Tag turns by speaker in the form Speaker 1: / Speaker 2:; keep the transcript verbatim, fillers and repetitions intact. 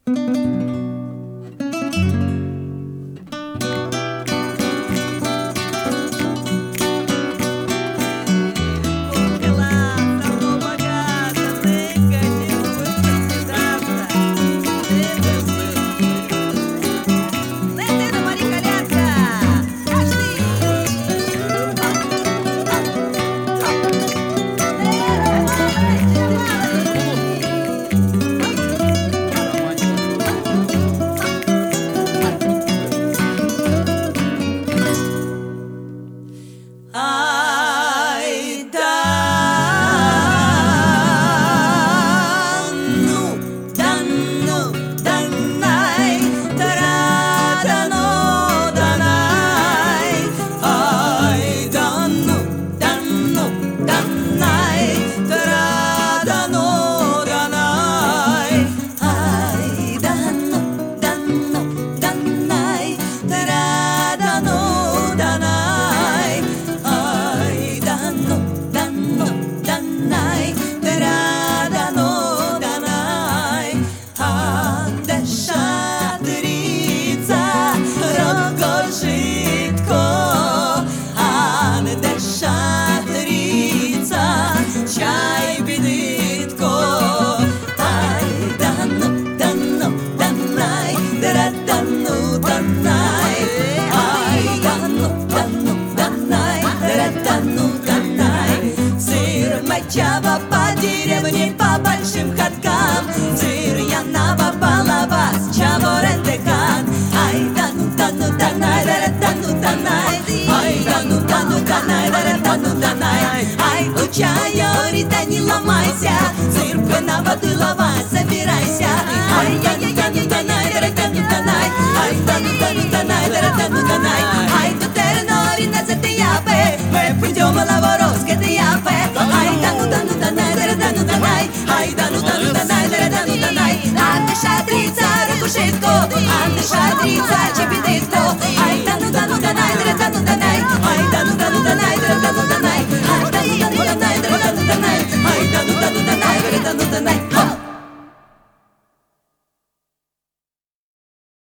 Speaker 1: Чава по деревне, по большим ходкам. Цир я навопала вас, чаво рендекан. Ай да ну да ну да най, да да ну да най. Ай да ну да ну да най, да да ну да най. Ай тучая, рита не ломайся. Цир наводила вас, собирайся. Ай я я я не да най, да да ну да най. Ай да ну да ну да най, да да ну да най. Ай до тернори на затеяпе, мы пойдем на воровское теяпе. Ай да ну да ну да най, да да ну да най. Ай да ну да ну да най, да да ну да най. Анна шатрица, ракушетко, Анна шатрица.